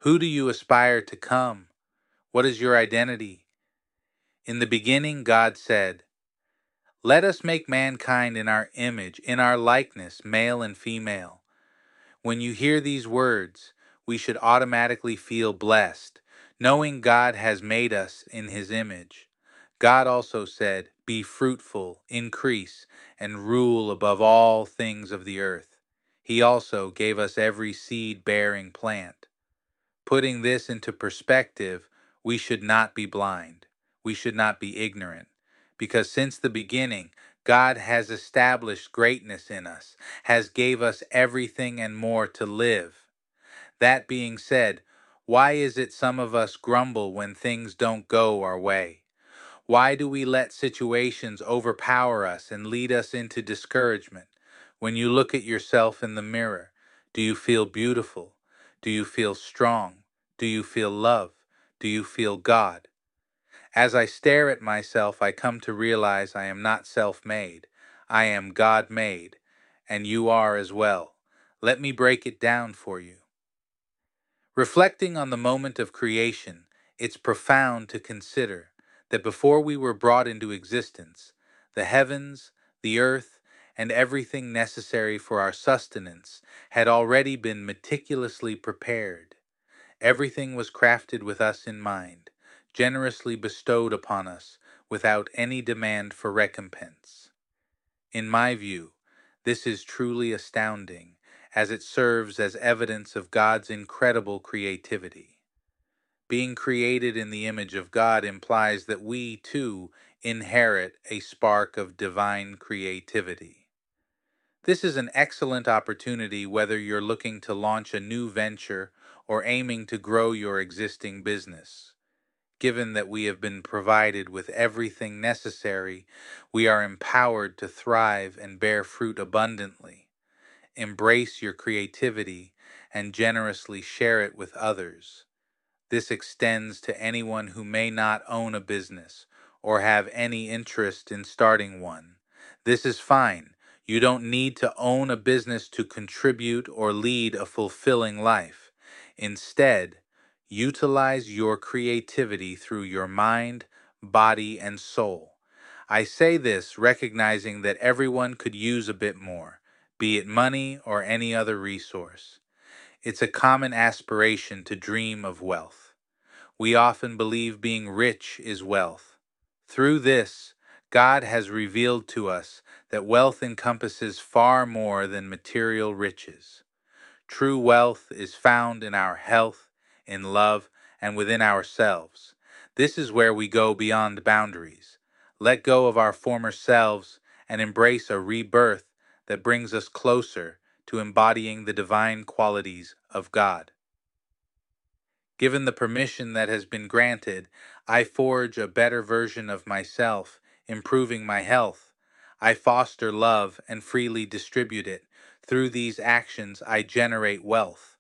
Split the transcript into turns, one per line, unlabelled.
Who do you aspire to come? What is your identity? In the beginning, God said, "Let us make mankind in our image, in our likeness, male and female." When you hear these words, we should automatically feel blessed, knowing God has made us in his image. God also said, "Be fruitful, increase, and rule above all things of the earth." He also gave us every seed-bearing plant. Putting this into perspective, we should not be blind. We should not be ignorant. Because since the beginning, God has established greatness in us, has gave us everything and more to live. That being said, why is it some of us grumble when things don't go our way? Why do we let situations overpower us and lead us into discouragement? When you look at yourself in the mirror, do you feel beautiful? Do you feel strong? Do you feel love? Do you feel God? As I stare at myself, I come to realize I am not self-made. I am God-made, and you are as well. Let me break it down for you. Reflecting on the moment of creation, it's profound to consider that before we were brought into existence, the heavens, the earth, and everything necessary for our sustenance had already been meticulously prepared. Everything was crafted with us in mind, generously bestowed upon us without any demand for recompense. In my view, this is truly astounding, as it serves as evidence of God's incredible creativity. Being created in the image of God implies that we, too, inherit a spark of divine creativity. This is an excellent opportunity whether you're looking to launch a new venture or aiming to grow your existing business. Given that we have been provided with everything necessary, we are empowered to thrive and bear fruit abundantly. Embrace your creativity and generously share it with others. This extends to anyone who may not own a business or have any interest in starting one. This is fine. You don't need to own a business to contribute or lead a fulfilling life. Instead, utilize your creativity through your mind, body, and soul. I say this recognizing that everyone could use a bit more, be it money or any other resource. It's a common aspiration to dream of wealth. We often believe being rich is wealth. Through this, God has revealed to us that wealth encompasses far more than material riches. True wealth is found in our health, in love, and within ourselves. This is where we go beyond boundaries, let go of our former selves, and embrace a rebirth that brings us closer to embodying the divine qualities of God. Given the permission that has been granted, I forge a better version of myself, improving my health. I foster love and freely distribute it. Through these actions, I generate wealth.